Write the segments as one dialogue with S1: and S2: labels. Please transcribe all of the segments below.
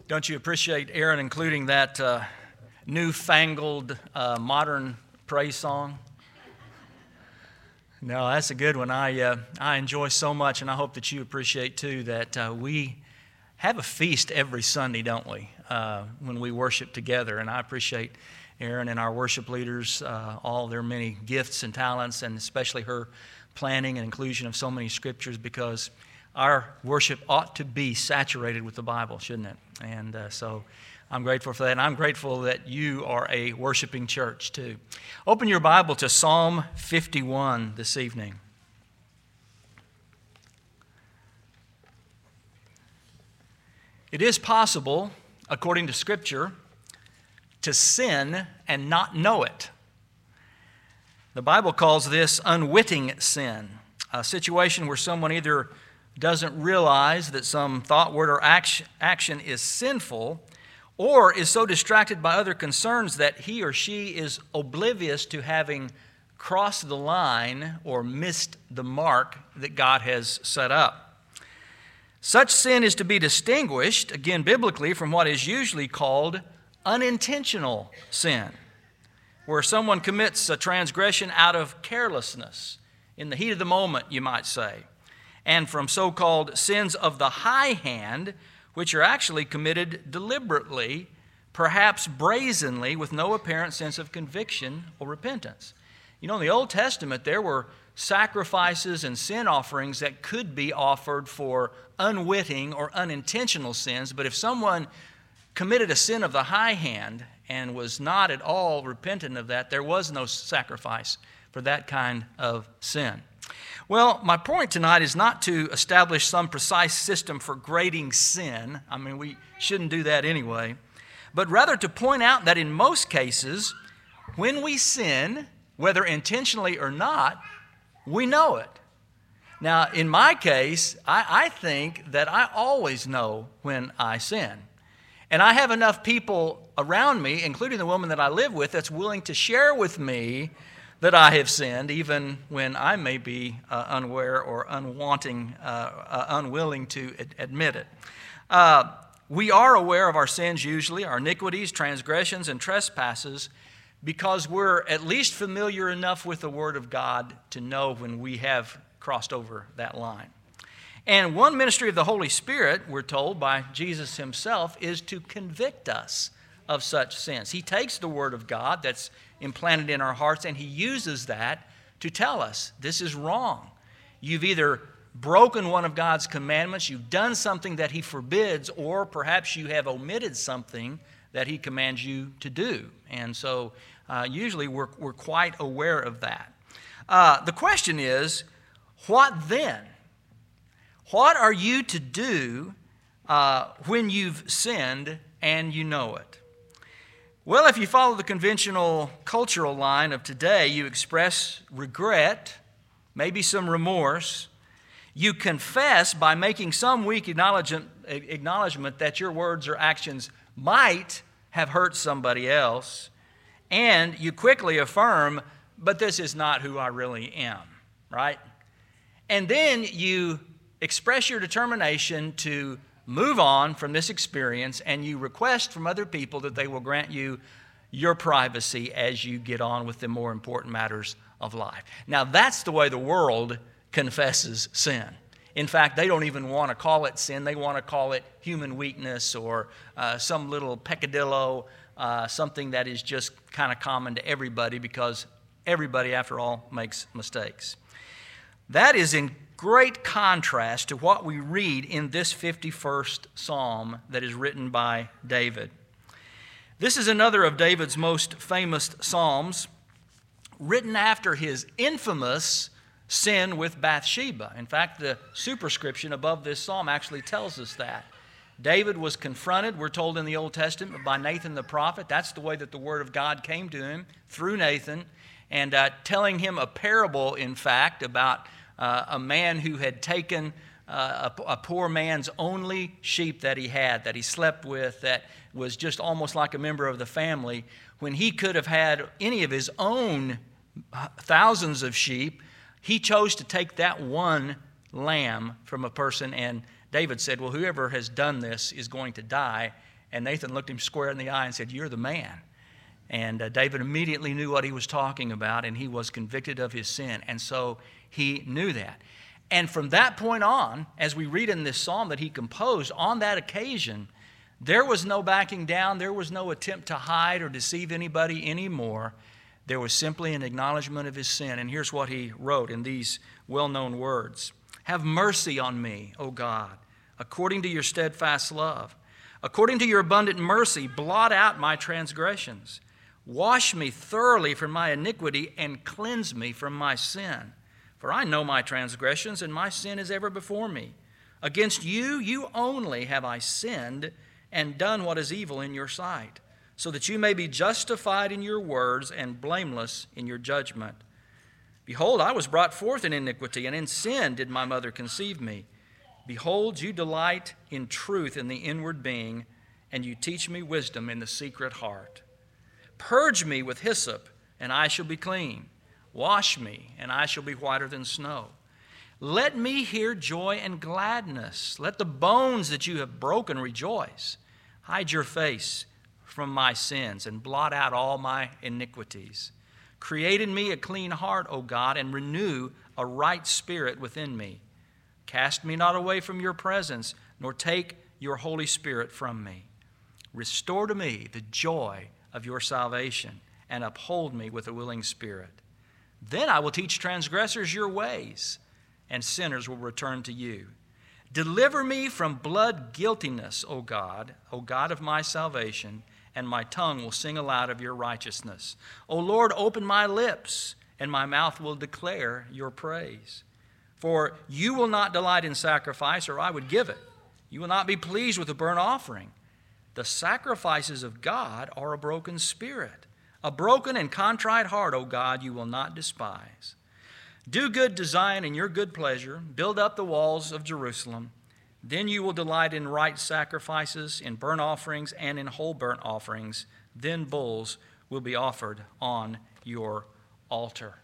S1: Don't you appreciate Aaron including that newfangled modern praise song? No, that's a good one. I enjoy so much, and I hope that you appreciate too that we have a feast every Sunday, don't we, when we worship together. And I appreciate Aaron and our worship leaders, all their many gifts and talents, and especially her planning and inclusion of so many scriptures, because our worship ought to be saturated with the Bible, shouldn't it? And so I'm grateful for that, and I'm grateful that you are a worshiping church too. Open your Bible to Psalm 51 this evening. It is possible, according to Scripture, to sin and not know it. The Bible calls this unwitting sin, a situation where someone either doesn't realize that some thought, word, or action is sinful, or is so distracted by other concerns that he or she is oblivious to having crossed the line or missed the mark that God has set up. Such sin is to be distinguished, again biblically, from what is usually called unintentional sin, where someone commits a transgression out of carelessness, in the heat of the moment, you might say, and from so-called sins of the high hand, which are actually committed deliberately, perhaps brazenly, with no apparent sense of conviction or repentance. You know, in the Old Testament, there were sacrifices and sin offerings that could be offered for unwitting or unintentional sins, but if someone committed a sin of the high hand and was not at all repentant of that, there was no sacrifice for that kind of sin. Well, my point tonight is not to establish some precise system for grading sin. I mean, we shouldn't do that anyway. But rather to point out that in most cases, when we sin, whether intentionally or not, we know it. Now, in my case, I think that I always know when I sin. And I have enough people around me, including the woman that I live with, that's willing to share with me that I have sinned, even when I may be unaware or unwilling to admit it. We are aware of our sins usually, our iniquities, transgressions, and trespasses, because we're at least familiar enough with the Word of God to know when we have crossed over that line. And one ministry of the Holy Spirit, we're told by Jesus himself, is to convict us of such sins. He takes the Word of God that's implanted in our hearts, and he uses that to tell us this is wrong. You've either broken one of God's commandments, you've done something that he forbids, or perhaps you have omitted something that he commands you to do. And so usually we're quite aware of that. The question is, what then? What are you to do when you've sinned and you know it? Well, if you follow the conventional cultural line of today, you express regret, maybe some remorse. You confess by making some weak acknowledgement that your words or actions might have hurt somebody else. And you quickly affirm, but this is not who I really am, right? And then you express your determination to move on from this experience, and you request from other people that they will grant you your privacy as you get on with the more important matters of life. Now, that's the way the world confesses sin. In fact, they don't even want to call it sin. They want to call it human weakness or some little peccadillo, something that is just kind of common to everybody, because everybody, after all, makes mistakes. That is in great contrast to what we read in this 51st Psalm that is written by David. This is another of David's most famous Psalms, written after his infamous sin with Bathsheba. In fact, the superscription above this Psalm actually tells us that. David was confronted, we're told in the Old Testament, by Nathan the prophet. That's the way that the Word of God came to him, through Nathan, and telling him a parable, in fact, about a man who had taken a poor man's only sheep that he had, that he slept with, that was just almost like a member of the family, when he could have had any of his own thousands of sheep. He chose to take that one lamb from a person, and David said, well, whoever has done this is going to die. And Nathan looked him square in the eye and said, "You're the man." And David immediately knew what he was talking about, and he was convicted of his sin. And so he knew that. And from that point on, as we read in this psalm that he composed, on that occasion, there was no backing down. There was no attempt to hide or deceive anybody anymore. There was simply an acknowledgement of his sin. And here's what he wrote in these well-known words. "Have mercy on me, O God, according to your steadfast love. According to your abundant mercy, blot out my transgressions. Wash me thoroughly from my iniquity and cleanse me from my sin. For I know my transgressions, and my sin is ever before me. Against you, you only have I sinned and done what is evil in your sight, so that you may be justified in your words and blameless in your judgment. Behold, I was brought forth in iniquity, and in sin did my mother conceive me. Behold, you delight in truth in the inward being, and you teach me wisdom in the secret heart. Purge me with hyssop, and I shall be clean. Wash me, and I shall be whiter than snow. Let me hear joy and gladness. Let the bones that you have broken rejoice. Hide your face from my sins and blot out all my iniquities. Create in me a clean heart, O God, and renew a right spirit within me. Cast me not away from your presence, nor take your Holy Spirit from me. Restore to me the joy of your salvation, and uphold me with a willing spirit. Then I will teach transgressors your ways, and sinners will return to you. Deliver me from blood guiltiness, O God of my salvation, and my tongue will sing aloud of your righteousness. O Lord, open my lips, and my mouth will declare your praise. For you will not delight in sacrifice, or I would give it. You will not be pleased with a burnt offering. The sacrifices of God are a broken spirit. A broken and contrite heart, O God, you will not despise. Do good to Zion in your good pleasure. Build up the walls of Jerusalem. Then you will delight in right sacrifices, in burnt offerings, and in whole burnt offerings. Then bulls will be offered on your altar.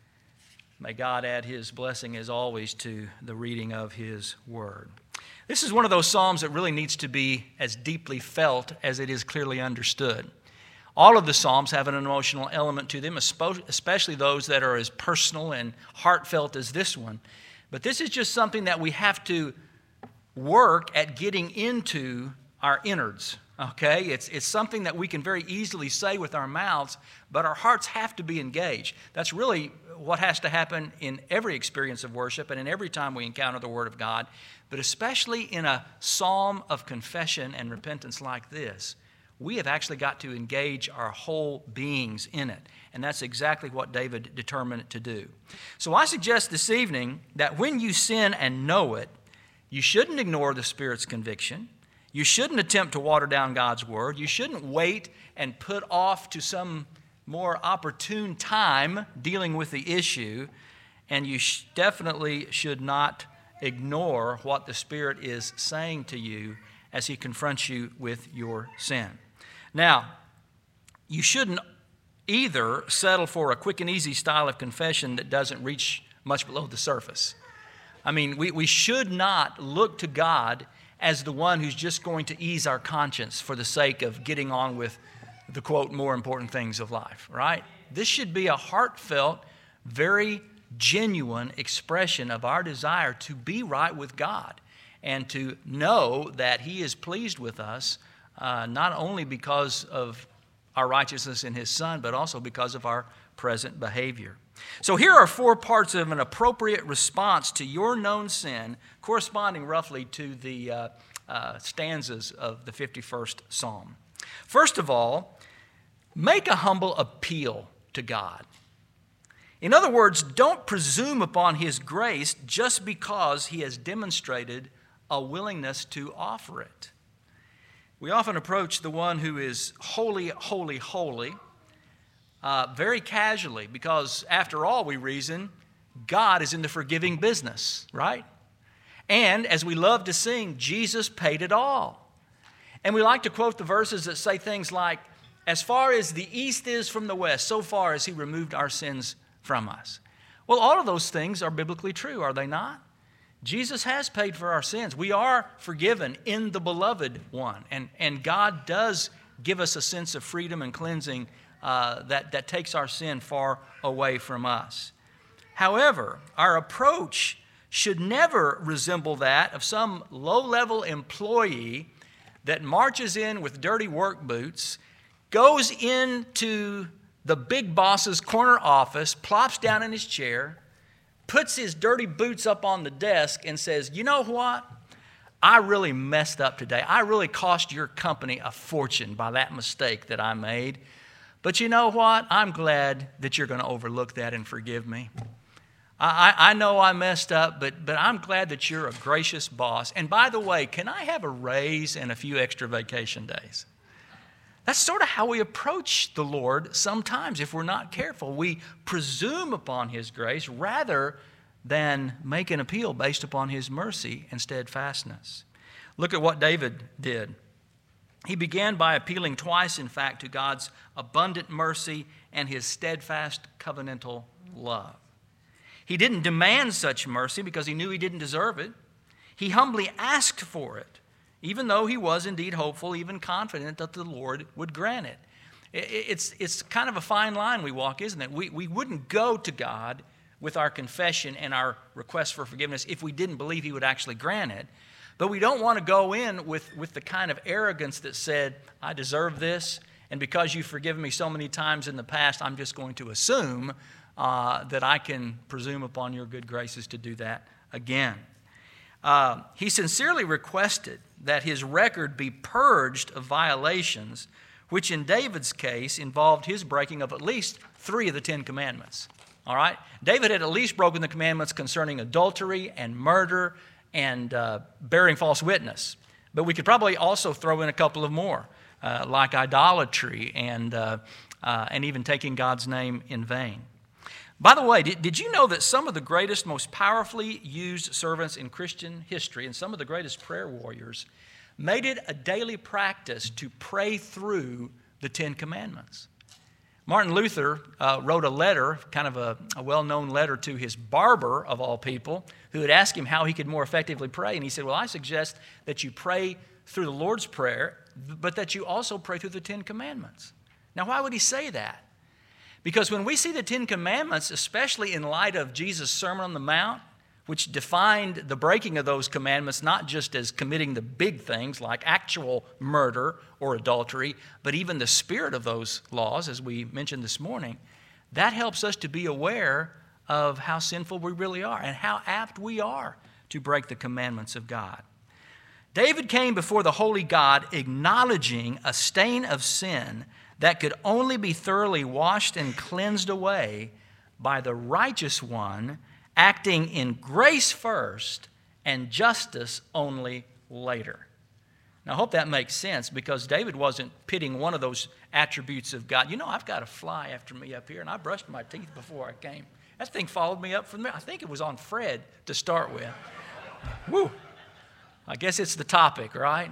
S1: May God add his blessing, as always, to the reading of his word. This is one of those psalms that really needs to be as deeply felt as it is clearly understood. All of the Psalms have an emotional element to them, especially those that are as personal and heartfelt as this one. But this is just something that we have to work at getting into our innards, okay? It's something that we can very easily say with our mouths, but our hearts have to be engaged. That's really what has to happen in every experience of worship and in every time we encounter the Word of God, but especially in a psalm of confession and repentance like this. We have actually got to engage our whole beings in it. And that's exactly what David determined to do. So I suggest this evening that when you sin and know it, you shouldn't ignore the Spirit's conviction. You shouldn't attempt to water down God's word. You shouldn't wait and put off to some more opportune time dealing with the issue. And you definitely should not ignore what the Spirit is saying to you as he confronts you with your sin. Now, you shouldn't either settle for a quick and easy style of confession that doesn't reach much below the surface. I mean, we should not look to God as the one who's just going to ease our conscience for the sake of getting on with the, quote, more important things of life, right? This should be a heartfelt, very genuine expression of our desire to be right with God and to know that he is pleased with us, not only because of our righteousness in his Son, but also because of our present behavior. So here are 4 parts of an appropriate response to your known sin, corresponding roughly to the stanzas of the 51st Psalm. First of all, make a humble appeal to God. In other words, don't presume upon his grace just because he has demonstrated a willingness to offer it. We often approach the one who is holy, holy, holy very casually because, after all, we reason, God is in the forgiving business, right? And as we love to sing, Jesus paid it all. And we like to quote the verses that say things like, as far as the east is from the west, so far as he removed our sins from us. Well, all of those things are biblically true, are they not? Jesus has paid for our sins. We are forgiven in the beloved one. And God does give us a sense of freedom and cleansing that takes our sin far away from us. However, our approach should never resemble that of some low-level employee that marches in with dirty work boots, goes into the big boss's corner office, plops down in his chair, puts his dirty boots up on the desk and says, "You know what? I really messed up today. I really cost your company a fortune by that mistake that I made. But you know what? I'm glad that you're going to overlook that and forgive me. I know I messed up, but I'm glad that you're a gracious boss. And by the way, can I have a raise and a few extra vacation days?" That's sort of how we approach the Lord sometimes if we're not careful. We presume upon His grace rather than make an appeal based upon His mercy and steadfastness. Look at what David did. He began by appealing twice, in fact, to God's abundant mercy and His steadfast covenantal love. He didn't demand such mercy because he knew he didn't deserve it. He humbly asked for it, even though he was indeed hopeful, even confident that the Lord would grant it. It's kind of a fine line we walk, isn't it? We wouldn't go to God with our confession and our request for forgiveness if we didn't believe He would actually grant it. But we don't want to go in with the kind of arrogance that said, "I deserve this, and because you've forgiven me so many times in the past, I'm just going to assume that I can presume upon your good graces to do that again." He sincerely requested that his record be purged of violations, which in David's case involved his breaking of at least 3 of the 10 commandments. All right? David had at least broken the commandments concerning adultery and murder and bearing false witness. But we could probably also throw in a couple of more, like idolatry and even taking God's name in vain. By the way, did you know that some of the greatest, most powerfully used servants in Christian history and some of the greatest prayer warriors made it a daily practice to pray through the 10 Commandments? Martin Luther wrote a letter, kind of a well-known letter to his barber, of all people, who had asked him how he could more effectively pray. And he said, "Well, I suggest that you pray through the Lord's Prayer, but that you also pray through the 10 Commandments." Now, why would he say that? Because when we see the 10 Commandments, especially in light of Jesus' Sermon on the Mount, which defined the breaking of those commandments not just as committing the big things like actual murder or adultery, but even the spirit of those laws, as we mentioned this morning, that helps us to be aware of how sinful we really are and how apt we are to break the commandments of God. David came before the holy God acknowledging a stain of sin that could only be thoroughly washed and cleansed away by the righteous one acting in grace first and justice only later. Now, I hope that makes sense, because David wasn't pitting one of those attributes of God. You know, I've got a fly after me up here, and I brushed my teeth before I came. That thing followed me up from there. I think it was on Fred to start with. Woo! I guess it's the topic, right?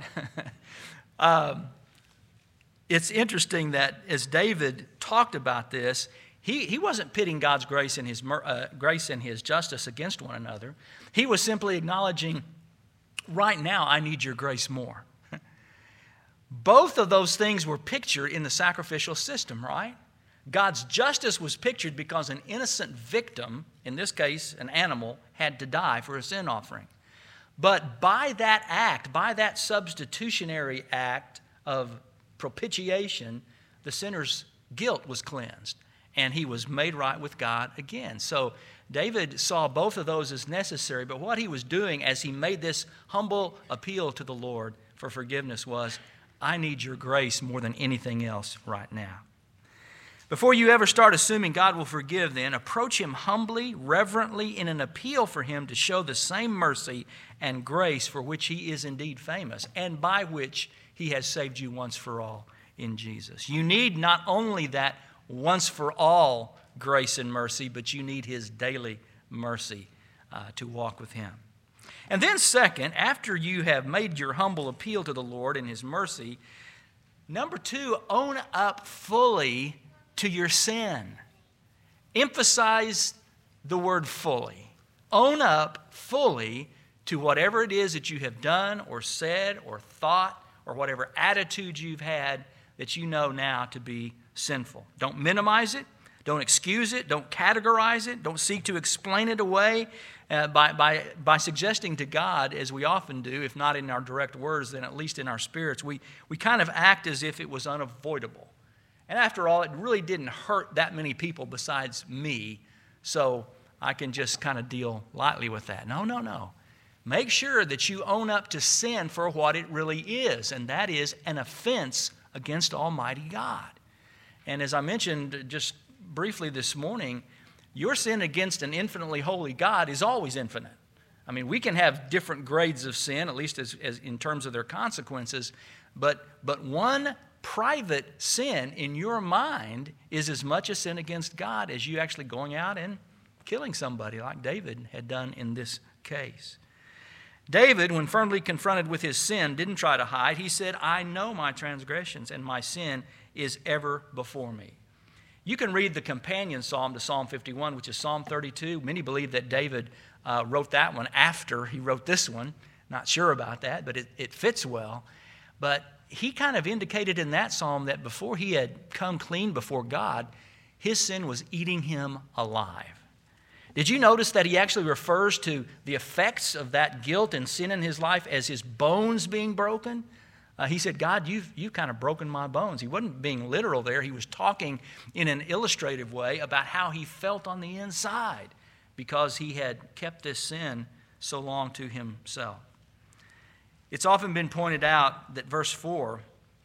S1: It's interesting that as David talked about this, he wasn't pitting God's grace and his justice against one another. He was simply acknowledging, right now, I need your grace more. Both of those things were pictured in the sacrificial system, right? God's justice was pictured because an innocent victim, in this case an animal, had to die for a sin offering. But by that act, by that substitutionary act of propitiation, the sinner's guilt was cleansed, and he was made right with God again. So David saw both of those as necessary, but what he was doing as he made this humble appeal to the Lord for forgiveness was, I need your grace more than anything else right now. Before you ever start assuming God will forgive, then, approach Him humbly, reverently, in an appeal for Him to show the same mercy and grace for which He is indeed famous, and by which He has saved you once for all in Jesus. You need not only that once for all grace and mercy, but you need His daily mercy to walk with Him. And then second, after you have made your humble appeal to the Lord and His mercy, number 2, own up fully to your sin. Emphasize the word fully. Own up fully to whatever it is that you have done or said or thought or whatever attitude you've had that you know now to be sinful. Don't minimize it. Don't excuse it. Don't categorize it. Don't seek to explain it away by suggesting to God, as we often do, if not in our direct words, then at least in our spirits, we kind of act as if it was unavoidable. And after all, it really didn't hurt that many people besides me, so I can just kind of deal lightly with that. No. Make sure that you own up to sin for what it really is, and that is an offense against Almighty God. And as I mentioned just briefly this morning, your sin against an infinitely holy God is always infinite. I mean, we can have different grades of sin, at least as in terms of their consequences, but one private sin in your mind is as much a sin against God as you actually going out and killing somebody like David had done in this case. David, when firmly confronted with his sin, didn't try to hide. He said, I know my transgressions, and my sin is ever before me. You can read the companion psalm to Psalm 51, which is Psalm 32. Many believe that David wrote that one after he wrote this one. Not sure about that, but it fits well. But he kind of indicated in that psalm that before he had come clean before God, his sin was eating him alive. Did you notice that he actually refers to the effects of that guilt and sin in his life as his bones being broken? He said, God, you've kind of broken my bones. He wasn't being literal there. He was talking in an illustrative way about how he felt on the inside because he had kept this sin so long to himself. It's often been pointed out that verse 4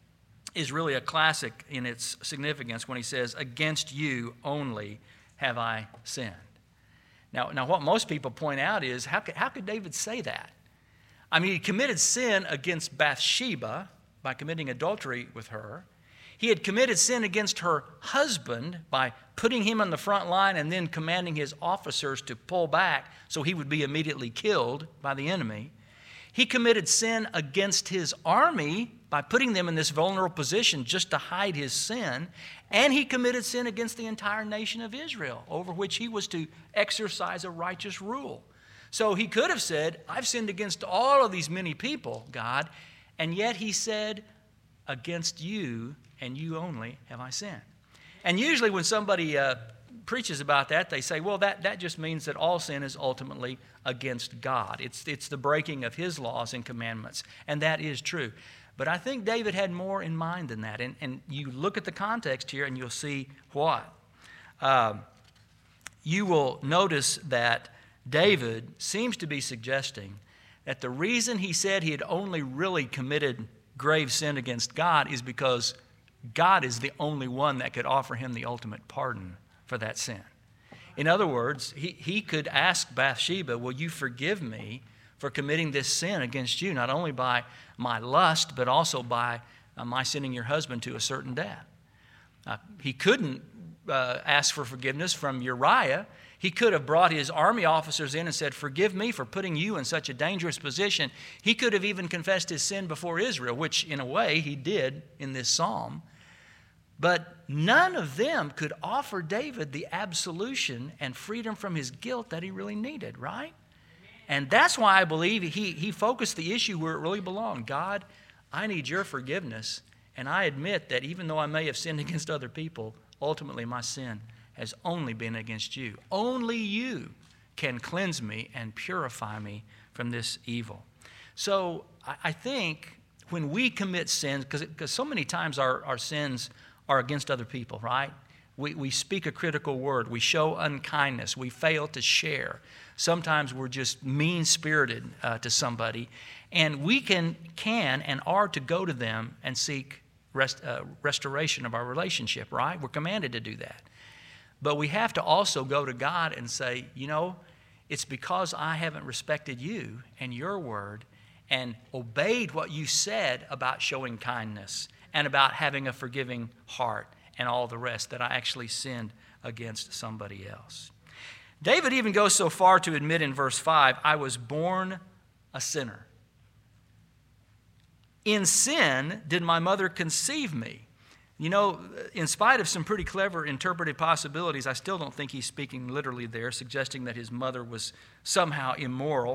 S1: is really a classic in its significance when he says, against you only have I sinned. Now, what most people point out is, how could David say that? I mean, he committed sin against Bathsheba by committing adultery with her. He had committed sin against her husband by putting him on the front line and then commanding his officers to pull back so he would be immediately killed by the enemy. He committed sin against his army by putting them in this vulnerable position just to hide his sin. And he committed sin against the entire nation of Israel, over which he was to exercise a righteous rule. So he could have said, I've sinned against all of these many people, God, and yet he said, against you and you only have I sinned. And usually when somebody preaches about that, they say, well, that just means that all sin is ultimately against God. It's the breaking of his laws and commandments, and that is true. But I think David had more in mind than that, and you look at the context here and you'll see what. You will notice that David seems to be suggesting that the reason he said he had only really committed grave sin against God is because God is the only one that could offer him the ultimate pardon for that sin. In other words, he could ask Bathsheba, will you forgive me for committing this sin against you, not only by my lust, but also by my sending your husband to a certain death. He couldn't ask for forgiveness from Uriah. He could have brought his army officers in and said, forgive me for putting you in such a dangerous position. He could have even confessed his sin before Israel, which in a way he did in this psalm. But none of them could offer David the absolution and freedom from his guilt that he really needed, right? And that's why I believe he focused the issue where it really belonged. God, I need your forgiveness, and I admit that even though I may have sinned against other people, ultimately my sin has only been against you. Only you can cleanse me and purify me from this evil. So I think when we commit sins, because so many times our sins are against other people, right? We speak a critical word. We show unkindness. We fail to share. Sometimes we're just mean-spirited to somebody. And we can and are to go to them and seek restoration of our relationship, right? We're commanded to do that. But we have to also go to God and say, it's because I haven't respected you and your word and obeyed what you said about showing kindness and about having a forgiving heart and all the rest that I actually sinned against somebody else. David even goes so far to admit in verse 5, I was born a sinner. In sin did my mother conceive me. In spite of some pretty clever interpretive possibilities, I still don't think he's speaking literally there, suggesting that his mother was somehow immoral.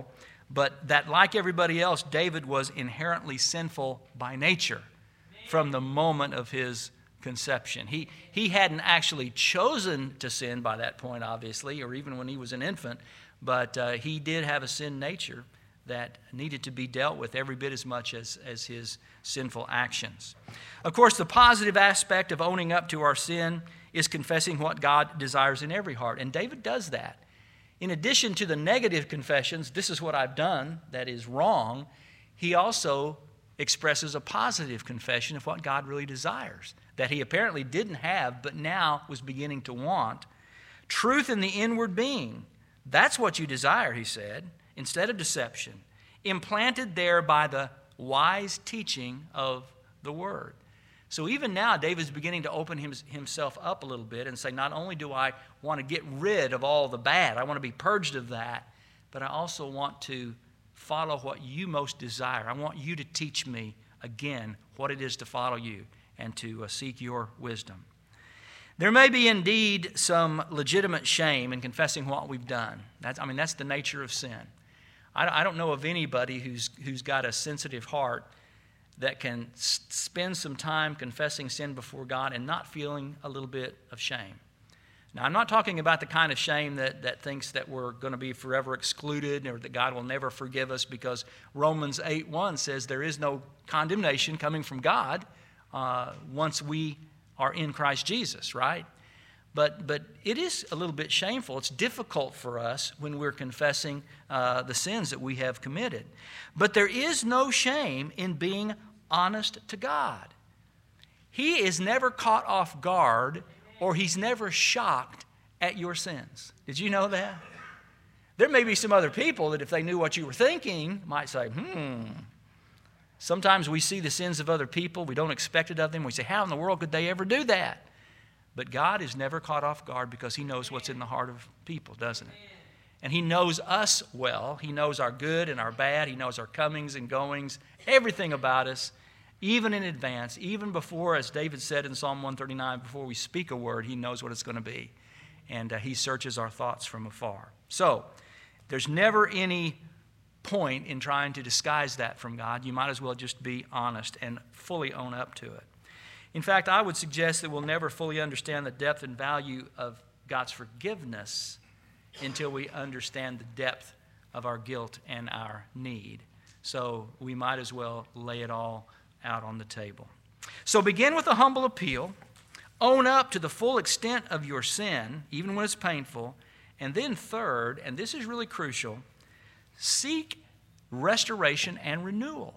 S1: but that, like everybody else, David was inherently sinful by nature from the moment of his conception. He hadn't actually chosen to sin by that point, obviously, or even when he was an infant, but he did have a sin nature that needed to be dealt with every bit as much as his sinful actions. Of course, the positive aspect of owning up to our sin is confessing what God desires in every heart, and David does that. In addition to the negative confessions, this is what I've done that is wrong, he also expresses a positive confession of what God really desires, that he apparently didn't have, but now was beginning to want. Truth in the inward being, that's what you desire, he said, instead of deception, implanted there by the wise teaching of the Word. So even now, David's beginning to open himself up a little bit and say, not only do I want to get rid of all the bad, I want to be purged of that, but I also want to follow what you most desire. I want you to teach me again what it is to follow you and to seek your wisdom. There may be indeed some legitimate shame in confessing what we've done. That's the nature of sin. I don't know of anybody who's got a sensitive heart that can spend some time confessing sin before God and not feeling a little bit of shame. Now, I'm not talking about the kind of shame that thinks that we're going to be forever excluded or that God will never forgive us, because Romans 8:1 says there is no condemnation coming from God once we are in Christ Jesus, right? But it is a little bit shameful. It's difficult for us when we're confessing the sins that we have committed. But there is no shame in being honest to God. He is never caught off guard, or he's never shocked at your sins. Did you know that? There may be some other people that if they knew what you were thinking might say, Sometimes we see the sins of other people. We don't expect it of them. We say, how in the world could they ever do that? But God is never caught off guard because he knows what's in the heart of people, doesn't he? And he knows us well. He knows our good and our bad. He knows our comings and goings, everything about us, even in advance, even before, as David said in Psalm 139, before we speak a word, he knows what it's going to be. And he searches our thoughts from afar. So there's never any point in trying to disguise that from God. You might as well just be honest and fully own up to it. In fact, I would suggest that we'll never fully understand the depth and value of God's forgiveness until we understand the depth of our guilt and our need. So we might as well lay it all out on the table. So begin with a humble appeal. Own up to the full extent of your sin, even when it's painful. And then third, and this is really crucial, seek restoration and renewal.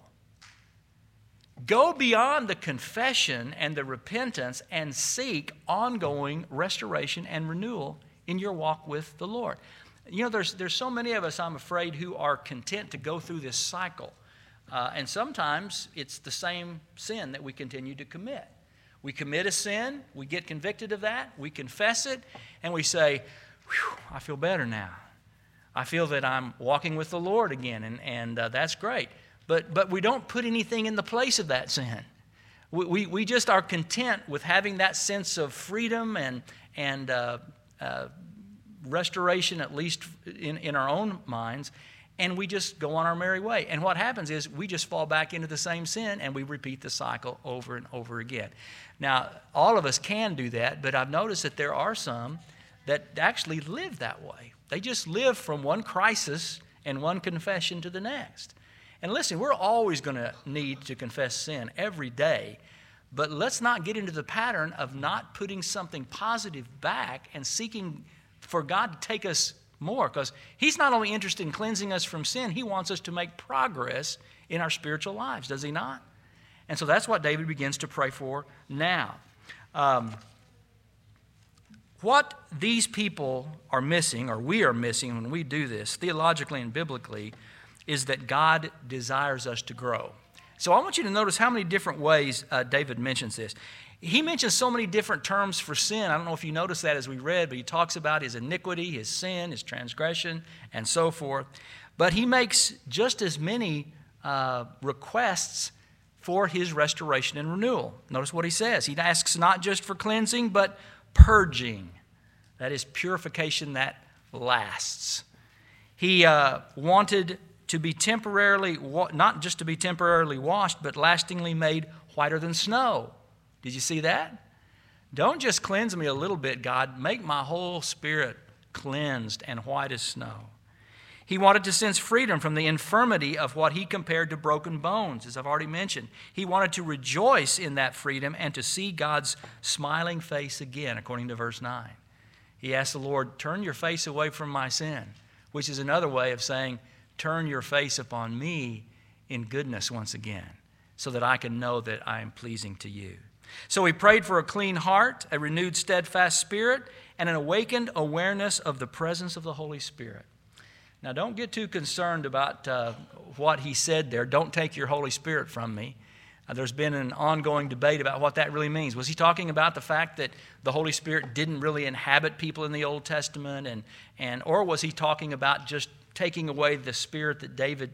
S1: Go beyond the confession and the repentance and seek ongoing restoration and renewal in your walk with the Lord. You know, there's so many of us, I'm afraid, who are content to go through this cycle. And sometimes it's the same sin that we continue to commit. We commit a sin, we get convicted of that, we confess it, and we say, I feel better now. I feel that I'm walking with the Lord again, and that's great. But we don't put anything in the place of that sin. We just are content with having that sense of freedom and restoration, at least in our own minds, and we just go on our merry way. And what happens is we just fall back into the same sin, and we repeat the cycle over and over again. Now, all of us can do that, but I've noticed that there are some that actually live that way. They just live from one crisis and one confession to the next. And listen, we're always going to need to confess sin every day, but let's not get into the pattern of not putting something positive back and seeking for God to take us more, because he's not only interested in cleansing us from sin, he wants us to make progress in our spiritual lives, does he not? And so that's what David begins to pray for now. What these people are missing, or we are missing when we do this, theologically and biblically, is that God desires us to grow. So I want you to notice how many different ways David mentions this. He mentions so many different terms for sin. I don't know if you noticed that as we read, but he talks about his iniquity, his sin, his transgression, and so forth. But he makes just as many requests for his restoration and renewal. Notice what he says. He asks not just for cleansing, but purging. That is purification that lasts. He wanted to be temporarily, not just to be temporarily washed, but lastingly made whiter than snow. Did you see that? Don't just cleanse me a little bit, God. Make my whole spirit cleansed and white as snow. He wanted to sense freedom from the infirmity of what he compared to broken bones, as I've already mentioned. He wanted to rejoice in that freedom and to see God's smiling face again, according to verse 9. He asked the Lord, turn your face away from my sin, which is another way of saying, turn your face upon me in goodness once again, so that I can know that I am pleasing to you. So he prayed for a clean heart, a renewed steadfast spirit, and an awakened awareness of the presence of the Holy Spirit. Now, don't get too concerned about what he said there. Don't take your Holy Spirit from me. There's been an ongoing debate about what that really means. Was he talking about the fact that the Holy Spirit didn't really inhabit people in the Old Testament, or was he talking about just taking away the spirit that David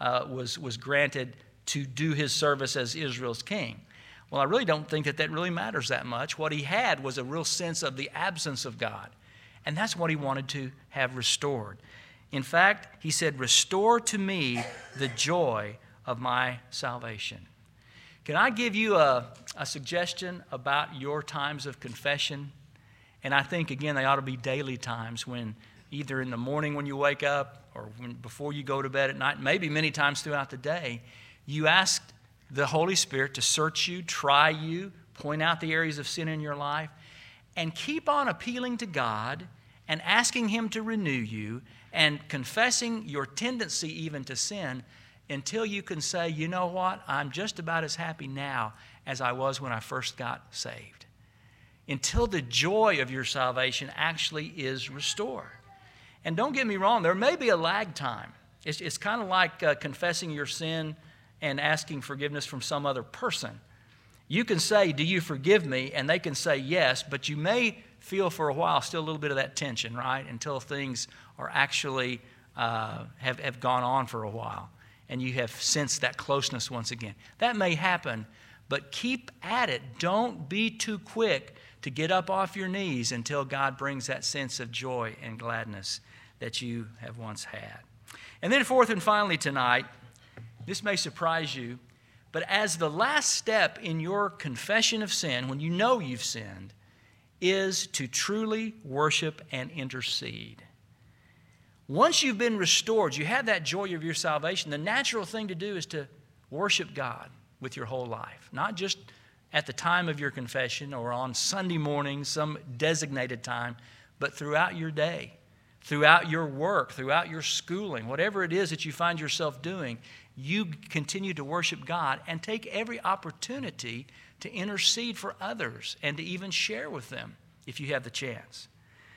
S1: was granted to do his service as Israel's king? Well, I really don't think that really matters that much. What he had was a real sense of the absence of God, and that's what he wanted to have restored. In fact, he said, restore to me the joy of my salvation. Can I give you a suggestion about your times of confession? And I think, again, they ought to be daily times, when either in the morning when you wake up or before you go to bed at night, maybe many times throughout the day, you ask the Holy Spirit to search you, try you, point out the areas of sin in your life, and keep on appealing to God and asking Him to renew you and confessing your tendency even to sin until you can say, you know what, I'm just about as happy now as I was when I first got saved. Until the joy of your salvation actually is restored. And don't get me wrong, there may be a lag time. It's kind of like confessing your sin and asking forgiveness from some other person. You can say, do you forgive me? And they can say yes, but you may feel for a while still a little bit of that tension, right? Until things are actually have gone on for a while and you have sensed that closeness once again. That may happen, but keep at it. Don't be too quick to get up off your knees until God brings that sense of joy and gladness that you have once had. And then fourth and finally tonight, this may surprise you, but as the last step in your confession of sin, when you know you've sinned, is to truly worship and intercede. Once you've been restored, you have that joy of your salvation, the natural thing to do is to worship God with your whole life. Not just at the time of your confession or on Sunday morning, some designated time, but throughout your day, throughout your work, throughout your schooling, whatever it is that you find yourself doing, you continue to worship God and take every opportunity to intercede for others and to even share with them if you have the chance.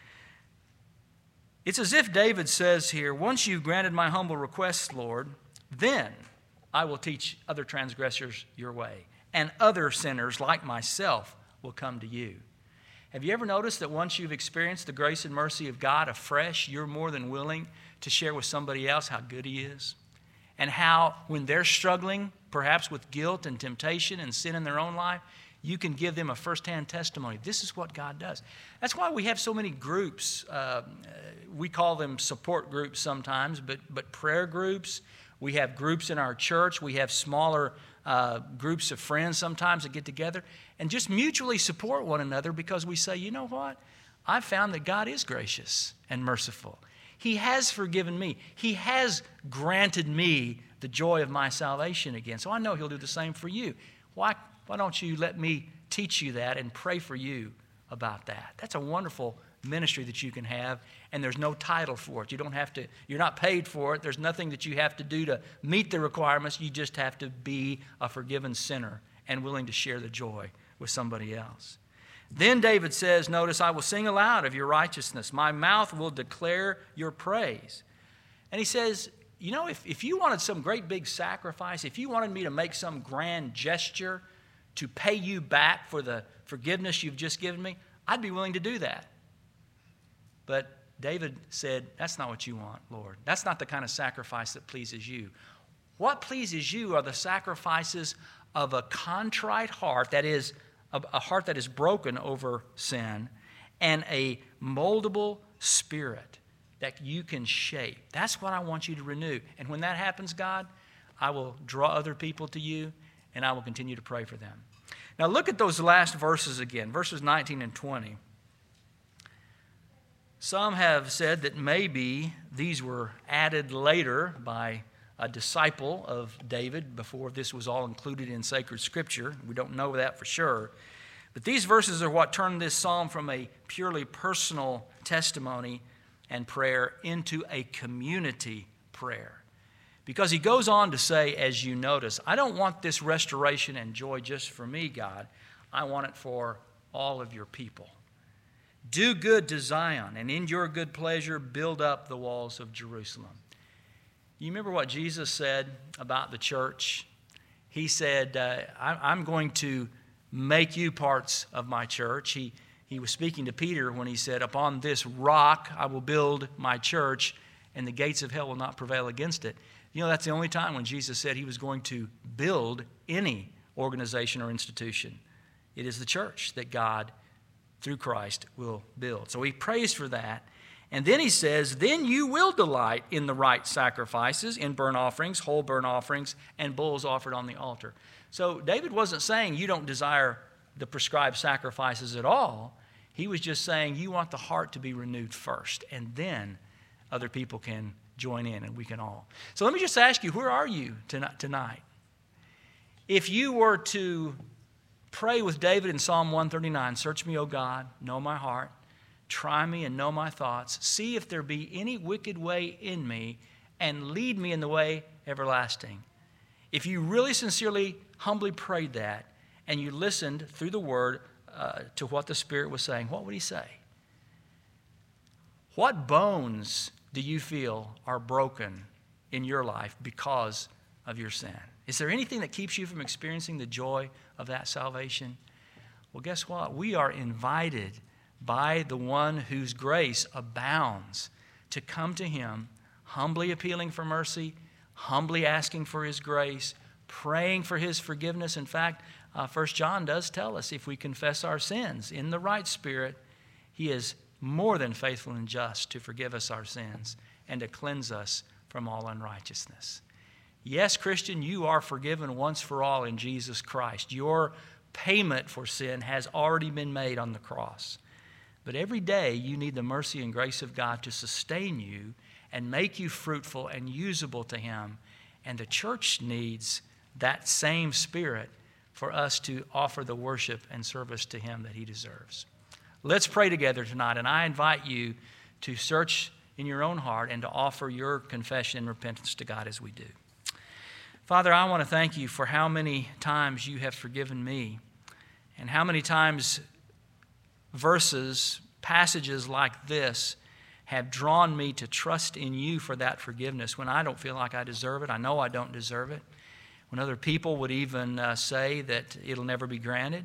S1: It's as if David says here, once you've granted my humble request, Lord, then I will teach other transgressors your way, and other sinners like myself will come to you. Have you ever noticed that once you've experienced the grace and mercy of God afresh, you're more than willing to share with somebody else how good He is? And how when they're struggling, perhaps with guilt and temptation and sin in their own life, you can give them a firsthand testimony. This is what God does. That's why we have so many groups. We call them support groups sometimes, but prayer groups. We have groups in our church. We have smaller groups of friends sometimes that get together and just mutually support one another because we say, you know what? I've found that God is gracious and merciful. He has forgiven me. He has granted me the joy of my salvation again. So I know He'll do the same for you. Why don't you let me teach you that and pray for you about that? That's a wonderful ministry that you can have, and there's no title for it. You're not paid for it. There's nothing that you have to do to meet the requirements. You just have to be a forgiven sinner and willing to share the joy with somebody else. Then David says, notice, I will sing aloud of your righteousness. My mouth will declare your praise. And he says, you know, if you wanted some great big sacrifice, if you wanted me to make some grand gesture to pay you back for the forgiveness you've just given me, I'd be willing to do that. But David said, that's not what you want, Lord. That's not the kind of sacrifice that pleases you. What pleases you are the sacrifices of a contrite heart, that is, a heart that is broken over sin, and a moldable spirit that you can shape. That's what I want you to renew. And when that happens, God, I will draw other people to you, and I will continue to pray for them. Now look at those last verses again, verses 19 and 20. Some have said that maybe these were added later by a disciple of David before this was all included in sacred scripture. We don't know that for sure. But these verses are what turned this psalm from a purely personal testimony and prayer into a community prayer. Because he goes on to say, as you notice, I don't want this restoration and joy just for me, God. I want it for all of your people. Do good to Zion, and in your good pleasure build up the walls of Jerusalem. You remember what Jesus said about the church? He said, I'm going to make you parts of my church. He was speaking to Peter when he said, upon this rock I will build my church, and the gates of hell will not prevail against it. You know, that's the only time when Jesus said he was going to build any organization or institution. It is the church that God, through Christ, will build. So he prays for that. And then he says, then you will delight in the right sacrifices, in burnt offerings, whole burnt offerings, and bulls offered on the altar. So David wasn't saying you don't desire the prescribed sacrifices at all. He was just saying you want the heart to be renewed first, and then other people can join in and we can all. So let me just ask you, where are you tonight? If you were to pray with David in Psalm 139, search me, O God, know my heart, try me and know my thoughts, see if there be any wicked way in me, and lead me in the way everlasting. If you really sincerely, humbly prayed that, and you listened through the Word to what the Spirit was saying, what would he say? What bones do you feel are broken in your life because of your sin? Is there anything that keeps you from experiencing the joy of that salvation? Well, guess what? We are invited by the one whose grace abounds to come to him, humbly appealing for mercy, humbly asking for his grace, praying for his forgiveness. In fact, 1 John does tell us if we confess our sins in the right spirit, he is more than faithful and just to forgive us our sins and to cleanse us from all unrighteousness. Yes, Christian, you are forgiven once for all in Jesus Christ. Your payment for sin has already been made on the cross. But every day you need the mercy and grace of God to sustain you and make you fruitful and usable to him. And the church needs that same spirit for us to offer the worship and service to him that he deserves. Let's pray together tonight, and I invite you to search in your own heart and to offer your confession and repentance to God as we do. Father, I want to thank you for how many times you have forgiven me, and how many times verses, passages like this have drawn me to trust in you for that forgiveness when I don't feel like I deserve it. I know I don't deserve it. When other people would even say that it'll never be granted.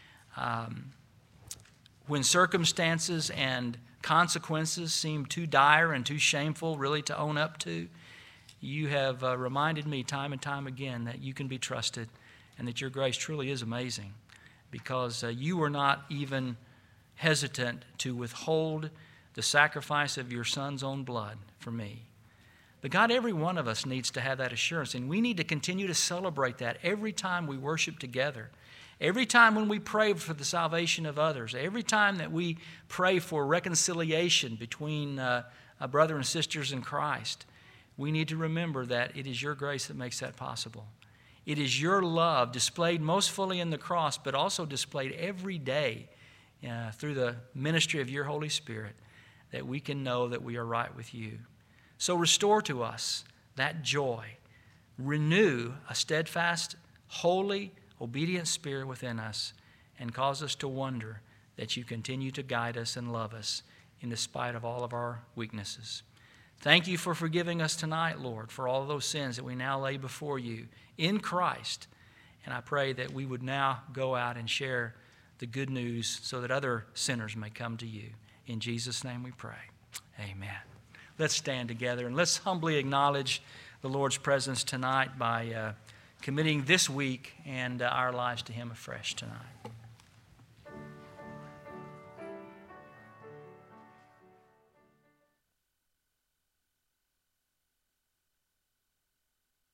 S1: When circumstances and consequences seem too dire and too shameful really to own up to, you have reminded me time and time again that you can be trusted and that your grace truly is amazing, because you were not even hesitant to withhold the sacrifice of your Son's own blood for me. But God, every one of us needs to have that assurance, and we need to continue to celebrate that every time we worship together. Every time when we pray for the salvation of others, every time that we pray for reconciliation between brothers and sisters in Christ, we need to remember that it is your grace that makes that possible. It is your love displayed most fully in the cross, but also displayed every day through the ministry of your Holy Spirit, that we can know that we are right with you. So restore to us that joy. Renew a steadfast, holy, obedient spirit within us, and cause us to wonder that you continue to guide us and love us in spite of all of our weaknesses. Thank you for forgiving us tonight, Lord, for all of those sins that we now lay before you in Christ. And I pray that we would now go out and share the good news so that other sinners may come to you. In Jesus' name we pray. Amen. Let's stand together and let's humbly acknowledge the Lord's presence tonight by committing this week and our lives to him afresh tonight.